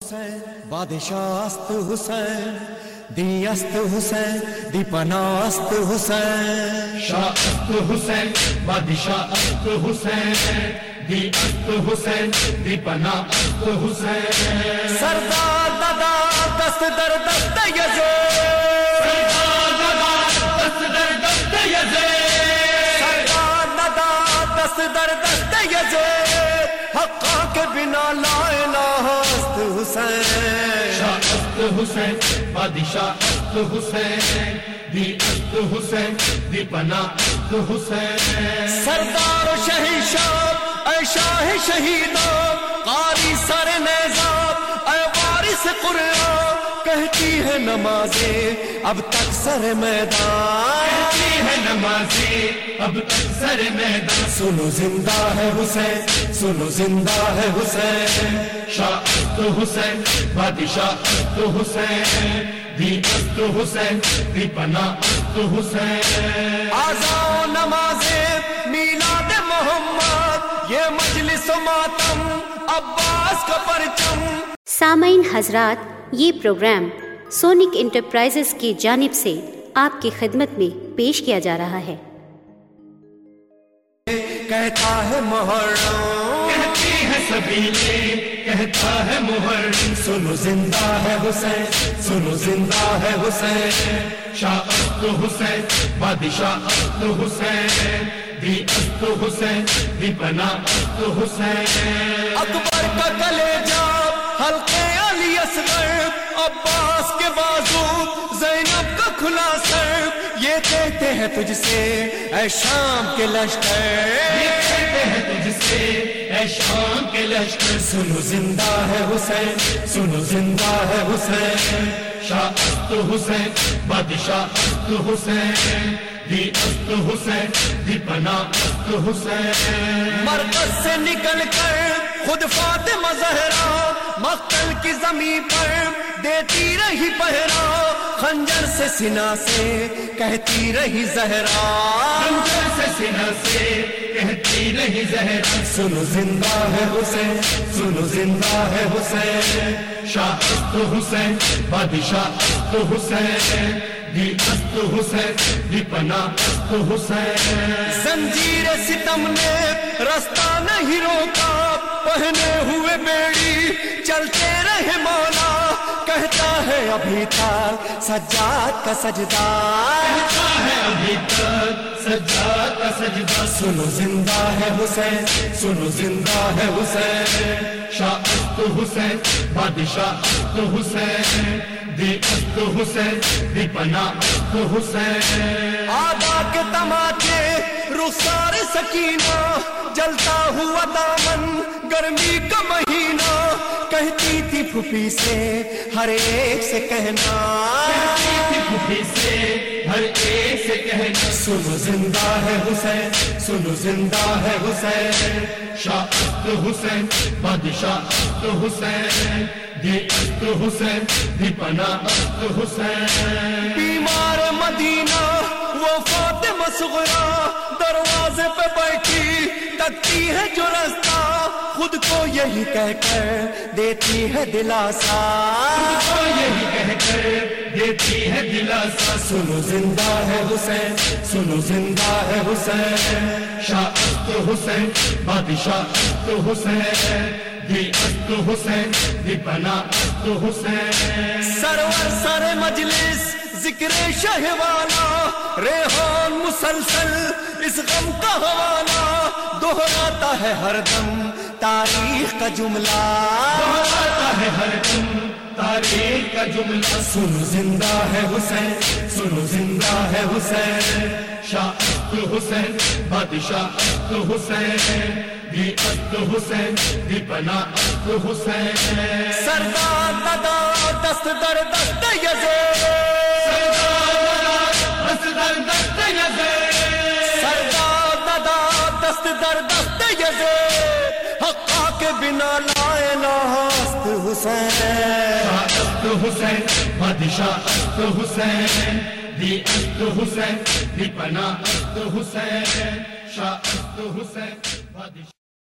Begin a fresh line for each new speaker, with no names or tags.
بادشاہست حسین دی است حسین دی پناست حسین
شاہست حسین بادشاہست حسین دی است حسین دی پناست حسین
سردار دادا دست در دست یزید
سردار دادا دست در دست یزید
سردار دادا دست در دست یزید حقا کے بنا لا الہ است حسین
شاہست حسین بادشاہست حسین دی است حسین دی پناست حسین
سردار و شہنشاہ اے شاہ شہیدان قاری سر نیزاب اے وارث قرآن کہتی ہے نمازیں اب تک سر میدان
کہتی ہے نمازیں اب تک سر میدان
سنو زندہ ہے حسین سنو زندہ ہے حسین
شاہست حسین بادشاہست حسین دی است حسین دی پناست حسین
آزاں نمازیں میلاد محمد یہ مجلس و ماتم عباس کا پرچم.
سامعین حضرات، یہ پروگرام سونک انٹرپرائزز کی جانب سے آپ کی خدمت میں پیش کیا جا رہا ہے.
کہتا ہے محرم
کہتی ہے سبیلے کہتا ہے محرم
سنو زندہ ہے حسین سنو زندہ ہے حسین
شاہست حسین بادشاہست حسین دی است حسین دی پناست حسین
اکبر کا کلیجہ حلقے علی اصغر عباس کے بازو زینب کا کھلا سر یہ کہتے ہیں تجھ سے اے شام کے لشکر
یہ کہتے ہیں تجھ سے اے شام کے لشکر
سنو زندہ ہے حسین سنو زندہ ہے حسین
شاہست حسین بادشاہست حسین دی است حسین دی پناست حسین
مرکز سے نکل کر خود فاطمہ زہرا مقتل کی زمین پر دیتی رہی پہرا خنجر سے سینہ سے کہتی رہی زہرا
خنجر سے سینہ سے کہتی رہی زہرا
سنو زندہ ہے حسین سنو زندہ ہے حسین
شاہست حسین بادشاہست حسین دی است حسین دی پناست حسین
زنجیر ستم نے رستہ نہیں روکا پہنے ہوئے بیڑی چلتے رہے مولا کہتا ہے ابھی تک سجاد کا سجدہ
کہتا ہے ابھی تک سجاد کا سجدہ
سنو زندہ ہے حسین سنو زندہ ہے حسین
شاہست حسین بادشاہست حسین دی است حسین دی پناست حسین
آبا کے تماچے رخسار سکینہ جلتا ہوا دامن گرمی کا مہینہ کہتی تھی پھوپھی سے ہر ایک سے کہنا
کہتی تھی پھوپھی سے ہر ایک سے کہنا
سنو زندہ ہے حسین سنو زندہ ہے حسین
شاہست حسین بادشاہست حسین دی است حسین دی پناست حسین
بیمار مدینہ وہ فاطمہ صغرا دروازے پہ بیٹھی تکتی ہے جو رستہ خود کو یہی کہہ کر دیتی ہے دلاسا
تو یہی کہہ کر دیتی ہے دلاسا
سنو زندہ ہے حسین سنو زندہ ہے حسین
شاہست حسین بادشاہست حسین دی است حسین دی پناست حسین
سرور سر مجلس ذکر شہ والا ریحان مسلسل اس غم کا حوالہ دہراتا ہے ہر دم تاریخ کا جملہ
دہراتا ہے ہر دم تاریخ کا جملہ
سنو زندہ ہے حسین سنو زندہ ہے حسین
شاہست حسین بادشاہست حسین دی است حسین دی پناست حسین
سردار دادا دست در دست یزید
دست در دست یزید
سردار دادا دست در دست یزید حقا کے بنا لا الہ است حسین
شاہست حسین بادشاہست حسین دی است حسین دی پناست حسین شاہست حسین بادشاہ